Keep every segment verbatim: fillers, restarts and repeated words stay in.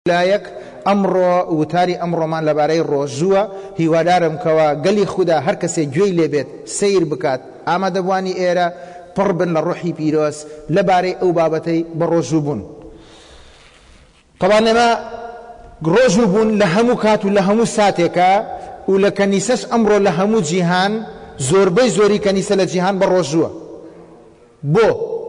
لایەک ئەمڕۆ وتاری ئەمڕۆمان لەبارەی ڕۆژووە هیوادارم کەوا گەلی خوددا هەر کەسێک گوێی لێبێت سیر بکات ئامادەبوانی ئێرە پڕ بن لە ڕوحی پیرۆز لەبارەی ئەو بابەتەی بە ڕۆژوو بوون. طبعاً ئێمە ڕۆژوو بوون لە هەموو کات و لە هەموو ساتێکە و لە کەنیسەش ئەمڕۆ لە هەموو جیهان زۆربەی زۆری کەنیسە لە جیهان بە ڕۆژووە. بۆ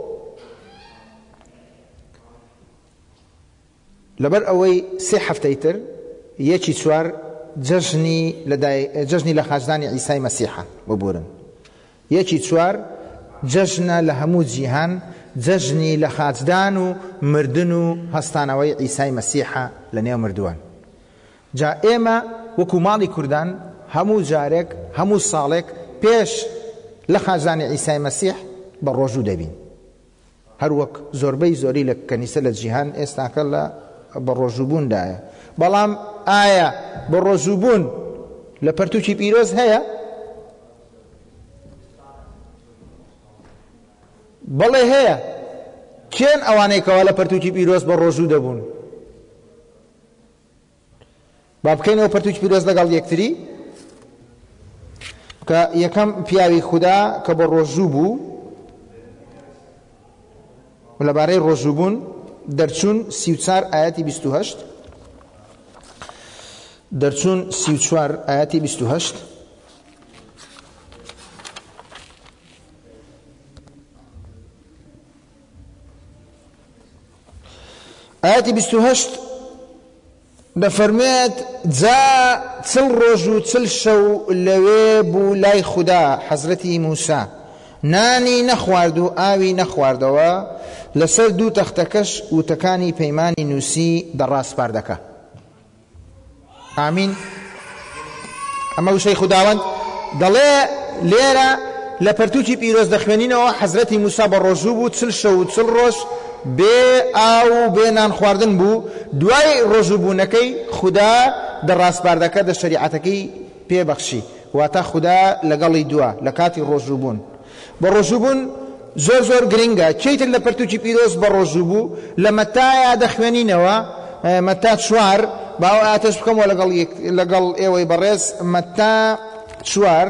لەبەر ئەوەی سێ هەفتەی تر یەکی چوار جەژنی جەژنی لە خاجدانی عیسای مەسیحە ببورن. یەکی چوار جەژنە لە هەموو جیهان جەژنی لە خاجدان و مردن و هەستانەوەی عیسای مەسیحە لە نێو مردووان. جا ئێمە وەکو ماڵی کوردان هەموو جارێک هەموو ساڵێک پێش لە خاجدانی عیسای مەسیح بە ڕۆژوو دەبین. هەروەک زۆربەی زۆری لە کەنیسە لە جیهان ئێستاکە لە بە ڕۆژووبووندایە. بەڵام ئایا بە ڕۆژووبوون لە پەرتووکی پیرۆز هەیە؟ بەڵێ هەیە. کێن ئەوانەی کەوا لە پەرتووکی پیرۆز بە ڕۆژوو دەبوون؟ با بکەینەوە پەرتووکی پیرۆز لەگەڵ یەکتری کە یەکەم پیاوی خوددا کە بە ڕۆژوو بوو لەبارەی ڕۆژووبوون دەرچوون سی و چوار ئاەتی بیست و هەشت دەرچوون سی و چوار ئاەتی بیست و هەشت ئاەتی بیست و هەشت دەفەرمێت جا چل ڕۆژ و چل شەو لەوێ بوو لای خوددا حەزرەتی موسا نانی نەخوارد و ئاوی نەخواردەوە لەسەر دوو تەختەکەش وتەکانی پەیمانی نووسی دەڕاستپاردەکە. ئامین. ئەمە وشەی خوداوەند دەڵێ لێرە لە پەرتووکی پیرۆز دەخوێنینەوە حەزرەتی موسا بە ڕۆژوو بوو چل شەو و چل ڕۆژ بێ ئاو و بێ نان خواردن بوو. دوای ڕۆژووبوونەکەی خوددا دەڕاستپاردەکە دە شەریعەتەکەی پێبەخشی واتە خوددا لەگەڵی دووە لە کاتی ڕۆژووبوون. بە ڕۆژووبوون زۆر زۆر گرنگە. چیتر لە پەرتووکی پیرۆز بە ڕۆژوو بوو لە مەتایە دەخوێنینەوە مەتا چوار باو ئاتەش بکەمەوە لەگەڵ ئێوەی بەڕێز مەتا چوار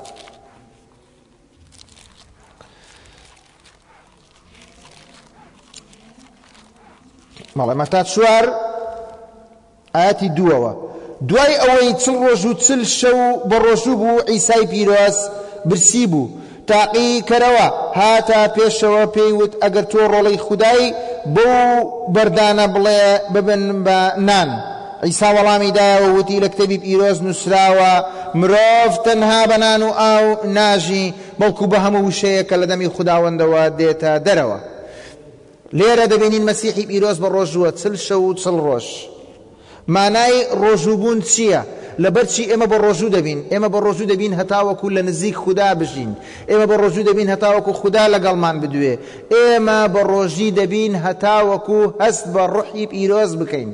مەڵێ مەتا چوار ئاەتی دووەوە دوای ئەوەی چل ڕۆژ و چل شەو بە ڕۆژوو بوو عیسای پیرۆز برسی بوو تاقی کەرەوە هاتە پێشەوە پێیوت ئەگەر تۆ ڕۆڵەی خودای بەو بەردانە بڵێ ببن بە نان. عیسا وەڵامی دایەوە وتی لە کتێبی پیرۆز نووسراوە مرۆڤ تەنها بە نان و ئاو ناژی بەڵکو بە هەموو وشەیە کە لە دەمی خوداوەندەوە دێتە دەرەوە. لێرە دەبینین مەسیحی پیرۆز بە ڕۆژووە چل شەو و چل ڕۆژ. مانای ڕۆژووبوون چییە؟ لەبەرچی ئێمە بە ڕۆژوو دەبین ئێمە بە ڕۆژوو دەبین هەتاوەکو لە نزیک خوددا بژین. ئێمە بە ڕۆژوو دەبین هەتاوەکو خوددا لەگەڵمان بدوێ. ئێمە بە ڕۆژی دەبین هەتاوەکو هەست بە ڕوحی پیرۆز بکەین.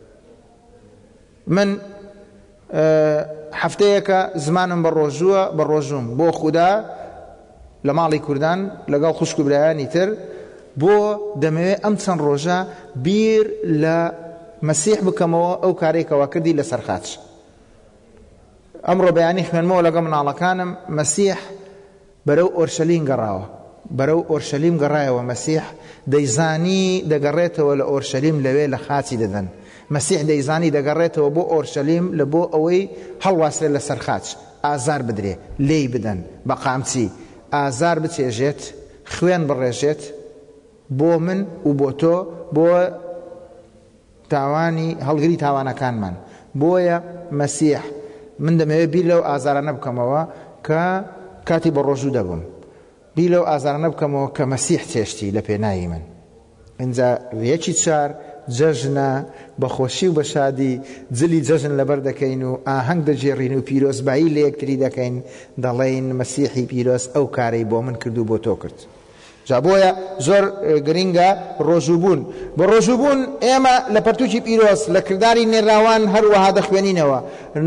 من هەفتەیەکە زمانم بە ڕۆژووە بە ڕۆژوم بۆ خوددا لە ماڵی کوردان لەگەڵ خوشک و برایانی تر بۆ دەمەوێت ئەم چەند ڕۆژە بیر لە مەسیح بکەمەوە ئەو کارێکەوە کردی لەسەر خاچ. ئەمڕۆ بەیانی خوێنمەوە لەگەڵ مناڵەکانم مەسیح بەرەو ئۆرشەلیم گەڕاوە بەرەو ئۆرشەلیم گەڕایەوە. مەسیح دەیزانی دەگەڕێتەوە لە ئۆرشەلیم لەوێ لە خاچی دەدەن. مەسیح دەیزانی دەگەڕێتەوە بۆ ئۆرشەلیم لە بۆ ئەوەی هەڵواسرێت لەسەر خاچ ئازار بدرێ لێی بدەن بە قامچی ئازار بچێژێت خوێن بڕێژێت بۆ من و بۆ تۆ بۆ تاوانی هەڵگری تاوانەکانمان. بۆیە مەسیح من دەمەوێت بیر لەو ئازارانە بکەمەوە کە کاتی بە ڕۆژوو دەبم. بیر لەو ئازارانە بکەمەوە کە مەسیح چێشتی لە پێناوی من. ئینجا ڕێکی چار جەژنە بەخۆشی و بە شادی جلی جەژن لەبەر دەکەین و ئاهەنگ دەجێڕین و پیرۆزبایی لە یەکتری دەکەین دەڵێین مەسیحی پیرۆز ئەو کارەی بۆ من کرد و بۆ تۆ کرد. جا بۆیە زۆر گرنگە ڕۆژووبوون. بە ڕۆژووبوون ئێمە لە پەرتووکی پیرۆز لە کردداری نێراوان هەروەها دەخوێنینەوە.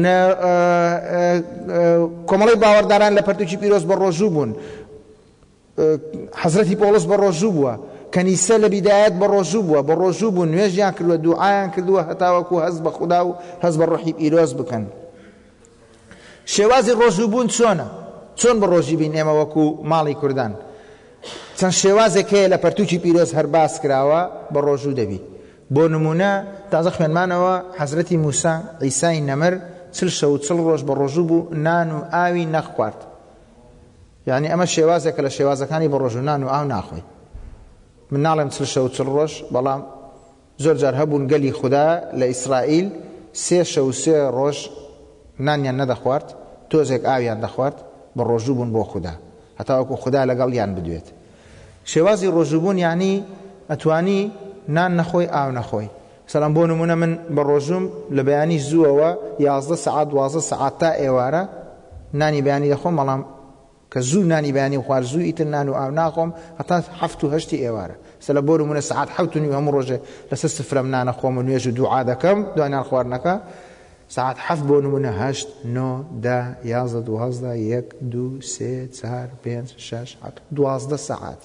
کۆمەڵی باوەڕداران لە پەرتووکی پیرۆز بە ڕۆژوو بوون. حەزرەتی پۆڵس بە ڕۆژوو بووە کەنیسە لە بیدایەت بە ڕۆژوو بووە بە ڕۆژوو بوو نوێژیان کردووە دوعایان کردووە هەتاوەکو هەست بە خودا و هەست بە ڕۆحی پیرۆز بکەن. شێوازی ڕۆژووبوون چۆنە؟ چۆن بە ڕۆژی بین ئێمە وەکو ماڵی کوردان؟ چەند شێوازێک هەیە لە پەرتووکی پیرۆز هەر باس کراوە بە ڕۆژوو دەبی. بۆ نمونە تازە خوێنمانەوە حەزرەتی موسا عیسای نەمر چل شەو چل ڕۆژ بە ڕۆژوو بوو نان و ئاوی نەخوارد. یعنی ئەمە شێوازێکە لە شێوازەکانی بە ڕۆژوو نان و ئاو ناخۆی. من ناڵێم چل شەو چل ڕۆژ، بەڵام زۆر جار هەبوون گەلی خودا لە ئیسرائیل سێ شەو سێ ڕۆژ نانیان نەدەخوارد، تۆزێک ئاویان دەخوارد، بە ڕۆژوو بوون بۆ خودا هەتاوەکو خودا لەگەڵیان بدوێت. شێوازی ڕۆژووبوون یعنی ئەتوانی نان نەخۆی ئاو نەخۆی. سەلام بۆ نمونە من بە ڕۆژوم لە بەیانی زووەوە یازدە سەعات دوازدە سەعات تا ئێوارە نانی بەیانی دەخۆم، بەڵام کە زوو نانی بەیانی خوارد زوو ئیتر نان و ئاو ناخۆم هەتا هەفت و هەشتی ئێوارە. سەلا بۆ نمونە سەعات حەوت و نیو هەموو ڕۆژێ لەسەر سفرەم نانەخۆم و نوێژ و دوعا دەکەم دوای نان خواردنەکە. ساعت حەفت بۆ نمونە هەشت نۆ دا یازدە دوازدە یەک دوو سێ چار پێنج شەش حەوت دوازدە سەعات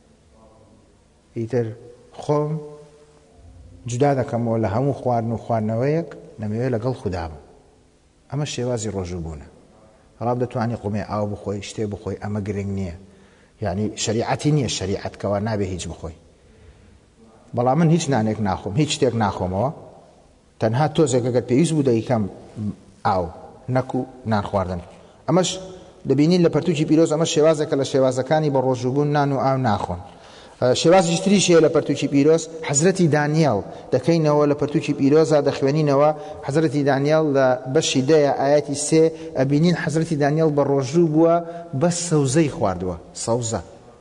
ئیتر خۆم جودا دەکەمەوە لە هەموو خواردن و خواردنەوەیەک نەمەوێت لەگەڵ خودا بم. ئەمە شێوازی ڕۆژووبوونە. ڕاب دەتوانی قومێ ئاو بخۆی شتێ بخۆی ئەمە گرنگ نییە، یعنی شریعەتی نییە شریعەتکەوە نابێ هیچ بخۆی. بەڵام من هیچ نانێک ناخۆم هیچ شتێک ناخۆمەوە، تەنها تۆزێک ئەگەر پێویست بوو دەیکەم ئاو نەکو نان خواردن. ئەمەش دەبینین لە پەرتووکی پیرۆز ئەمە شێوازێکە لە شێوازەکانی بە ڕۆژووبوون نان و ئاو ناخۆن. شێوازی تریش هەیە لە پەرتووکی پیرۆز حەزرەتی دانیێڵ دەکەینەوە لە پەرتووکی پیرۆزە دەخوێنینەوە. حەزرەتی دانیێڵ لە بەشی دەیە ئاەتی سێ ئەبینین حەزرەتی دانیێڵ بە ڕۆژوو بووە بە سەوزەی خواردووە، سەوزە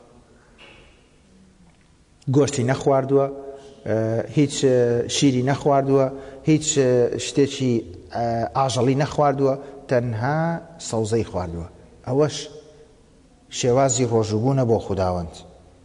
گۆشتی نەخواردووە، هیچ شیری نەخواردووە، هیچ شتێکی ئاژەڵی نەخواردووە، تەنها سەوزەی خواردووە. ئەوەش شێوازی ڕۆژووبوونە بۆ خوداوەند.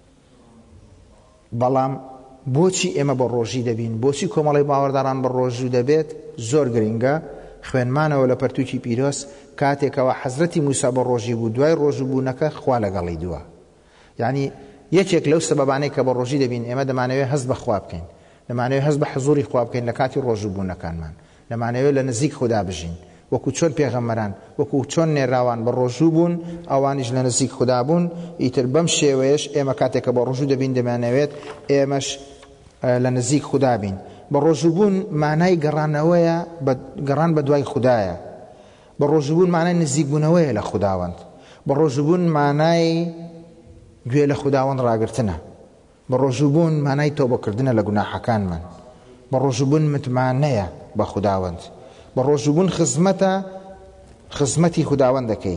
بەڵام بۆچی ئێمە بە ڕۆژی دەبین؟ بۆچی کۆمەڵی باوەڕداران بە ڕۆژوو دەبێت؟ زۆر گرنگە. خوێنمانەوە لە پەرتووکی پیرۆز کاتێکەوە حەزرەتی موسا بە ڕۆژی بوو دوای ڕۆژووبوونەکە خوا لەگەڵی دووە. یعنی یەکێک لەو سەبەبانەی کە بە ڕۆژی دەبین ئێمە دەمانەوێت هەست بە خوا بکەین، دەمانەوێت هەست بە حزوری خوا بکەین لە کاتی ڕۆژووبوونەکانمان، دەمانەوێت لە نزیک خوددا بژین وەکو چۆن پێغەمبەران وەکو چۆن نێراوان بە ڕۆژوو بوون ئەوانیش لە نزیک خوددا بوون. ئیتر بەم شێوەیەش ئێمە کاتێکە بە ڕۆژوو دەبین دەمانەوێت ئێمەش لە نزیک خوددا بین. بە ڕۆژووبوون مانای گەڕانەوەیە، گەڕان بە دوای خوددایە. بە ڕۆژووبوون مانای نزیکبوونەوەیە لە خوداوەند. بە ڕۆژووبوون مانای گوێ لە خوداوەند ڕاگرتنە. بە ڕۆژووبوون مانای تۆبەکردنە لە گوناحەکانمان. بە ڕۆژووبوون متمانەیە بە خوداوەند. بە ڕۆژووبوون خزمەتە، خزمەتی خوداوەند دەکەی،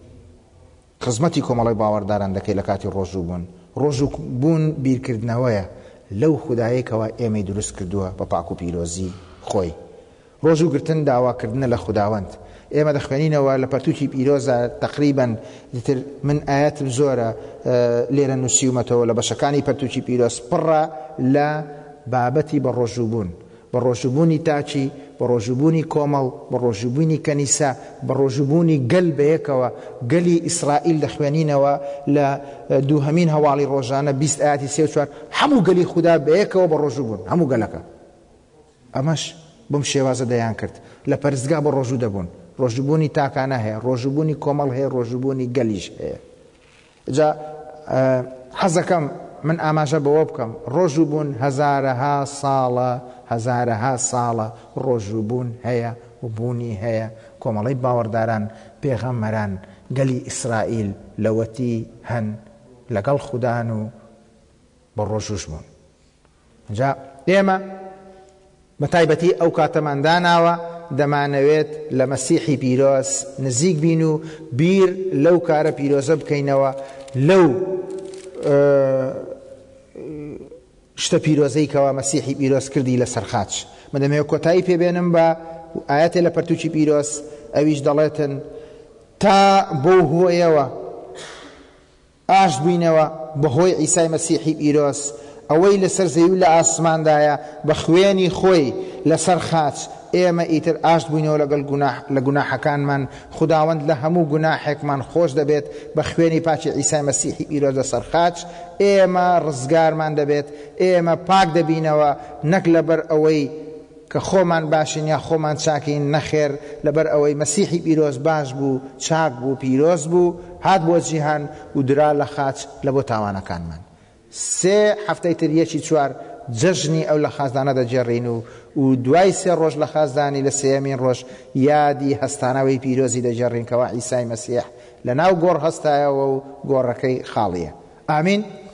خزمەتی کۆمەڵی باوەڕداران دەکەی لە کاتی ڕۆژووبوون. ڕۆژووبوون بیرکردنەوەیە لەو خودایەکەوە ئێمەی دروست کردووە بە پاک و پیرۆزی خۆی. ڕۆژووگرتن داواکردنە لە خوداوەند. ئێمە دەخوێنینەوە لە پەرتووکی پیرۆزە تقریباً دیتر من ئاەتم زۆرە لێرە نووسیومەتەوە لە بەشەکانی پەرتووکی پیرۆز پڕە لە بابەتی بە ڕۆژووبوون، بە ڕۆژووبوونی تاچی، بە ڕۆژووبوونی کۆمەڵ، بە ڕۆژووبوونی کەنیسە، بە ڕۆژووبوونی گەل بەیەکەوە. گەلی ئیسرائیل دەخوێنینەوە لە دووهەمین هەواڵی ڕۆژانە بیست ئاەتی سێ و چوار هەموو گەلی خوددا بەیەکەوە بە ڕۆژووبوون، هەموو گەلەکە. ئەمەش بم شێوازە دەیان کرد. لە پەرستگا بە ڕۆژوو دەبوون، ڕۆژووبوونی تاکانە هەیە، ڕۆژووبوونی کۆمەڵ هەیە، ڕۆژووبوونی گەلیش هەیە. جا حەزەکەم من ئاماژە بەوە بکەم ڕۆژووبوون هەزارەها ساڵە هەزارەها ساڵە ڕۆژووبوون هەیە و بوونی هەیە. کۆمەڵی باوەڕداران پێغەمبەران گەلی ئیسرائیل لەوەتی هەن لەگەڵ خوددان و بە ڕۆژووش بوون. جا ئێمە بە تایبەتی ئەو کاتەمان داناوە دەمانەوێت لە مەسیحی پیرۆز نزیک بین و بیر لەو کارە پیرۆزە بکەینەوە، لەو شتە پیرۆزەی کەوا مەسیحی پیرۆز کردی لەسەر خاچ. من دەمەوێت کۆتایی پێبێنم بە ئاەتێ لە پەرتووکی پیرۆز ئەویش دەڵێتن تا بۆ هۆیەوە ئاش بووینەوە بەهۆی عیسای مەسیحی پیرۆز ئەوەی لەسەر زەوی و لە ئاسماندایە بە خوێنی خۆی لەسەر خاچ ئێمە ئیتر ئاشت بووینەوە لەگەڵ لە گوناحەکانمان. خوداوەند لە هەموو گوناحێکمان خۆش دەبێت بە خوێنی پاکی عیسای مەسیحی پیرۆز لەسەر خاچ. ئێمە ڕزگارمان دەبێت، ئێمە پاک دەبینەوە، نەک لەبەر ئەوەی کە خۆمان باشین یا خۆمان چاکین، نەخێر لەبەر ئەوەی مەسیحی پیرۆز باش بوو، چاک بوو، پیرۆز بوو، هات بۆ جیهان و درا لە خاچ لە بۆ تاوانەکانمان. سێ هەفتەی تر یەکی چوار جەژنی ئەو لە خازدانە دەجێڕین و و دوای سێ ڕۆژ لە خازدانی لە سێیەمین ڕۆژ یادی هەستانەوەی پیرۆزی دەجێڕین کەوا عیسای مەسیح لە ناو گۆڕ هەستایەوە و گۆڕەکەی خاڵیە. ئامین.